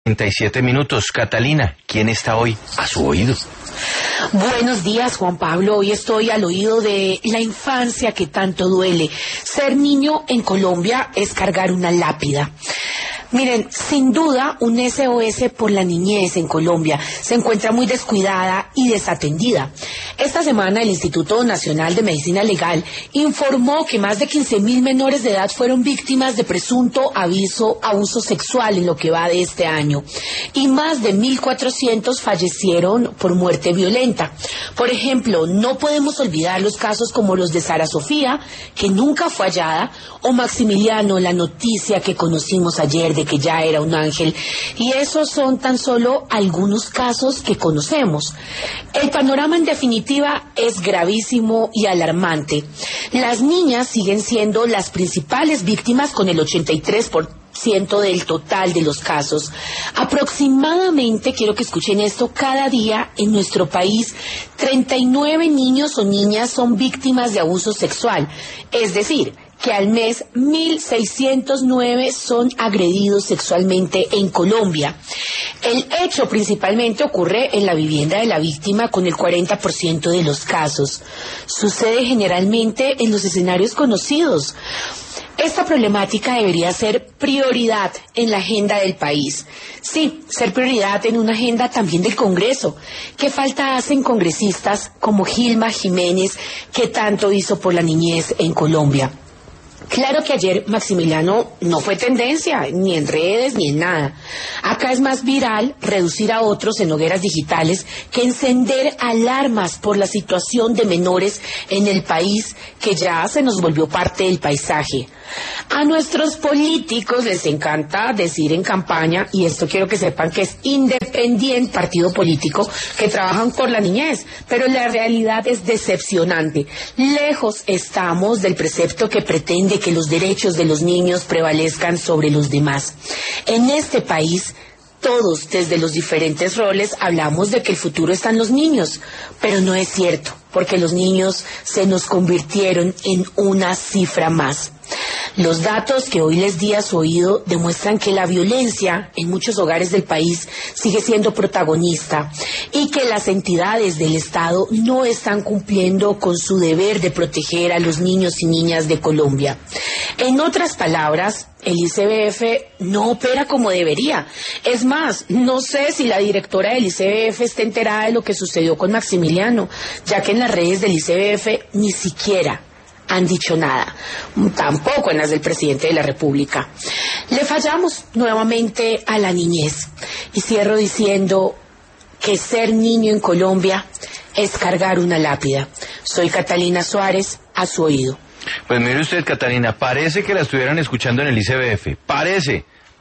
37 minutos. Catalina, ¿quién está hoy a su oído? Buenos días, Juan Pablo. Hoy estoy al oído de la infancia que tanto duele. Ser niño en Colombia es cargar una lápida. Miren, sin duda, un SOS por la niñez en Colombia se encuentra muy descuidada y desatendida. Esta semana el Instituto Nacional de Medicina Legal informó que más de 15.000 menores de edad fueron víctimas de presunto abuso sexual en lo que va de este año. Y más de 1.400 fallecieron por muerte violenta. Por ejemplo, no podemos olvidar los casos como los de Sara Sofía, que nunca fue hallada, o Maximiliano, la noticia que conocimos ayer de que ya era un ángel, y esos son tan solo algunos casos que conocemos. El panorama en definitiva es gravísimo y alarmante. Las niñas siguen siendo las principales víctimas con el 83% del total de los casos. Aproximadamente, quiero que escuchen esto, cada día en nuestro país 39 niños o niñas son víctimas de abuso sexual, es decir, que al mes 1.609 son agredidos sexualmente en Colombia. El hecho principalmente ocurre en la vivienda de la víctima con el 40% de los casos. Sucede generalmente en los escenarios conocidos. Esta problemática debería ser prioridad en la agenda del país. Sí, ser prioridad en una agenda también del Congreso. ¿Qué falta hacen congresistas como Gilma Jiménez, que tanto hizo por la niñez en Colombia? Claro que ayer Maximiliano no fue tendencia, ni en redes, ni en nada. Acá es más viral reducir a otros en hogueras digitales que encender alarmas por la situación de menores en el país, que ya se nos volvió parte del paisaje. A nuestros políticos les encanta decir en campaña, y esto quiero que sepan que es independiente partido político, que trabajan por la niñez, pero la realidad es decepcionante. Lejos estamos del precepto que pretende que los derechos de los niños prevalezcan sobre los demás. En este país, todos, desde los diferentes roles, hablamos de que el futuro está en los niños, pero no es cierto, porque los niños se nos convirtieron en una cifra más. Los datos que hoy les di a su oído demuestran que la violencia en muchos hogares del país sigue siendo protagonista y que las entidades del Estado no están cumpliendo con su deber de proteger a los niños y niñas de Colombia. En otras palabras, el ICBF no opera como debería. Es más, no sé si la directora del ICBF está enterada de lo que sucedió con Maximiliano, ya que en las redes del ICBF ni siquiera han dicho nada, tampoco en las del presidente de la República. Le fallamos nuevamente a la niñez. Y cierro diciendo que ser niño en Colombia es cargar una lápida. Soy Catalina Suárez, a su oído. Pues mire usted, Catalina, parece que la estuvieran escuchando en el ICBF, parece.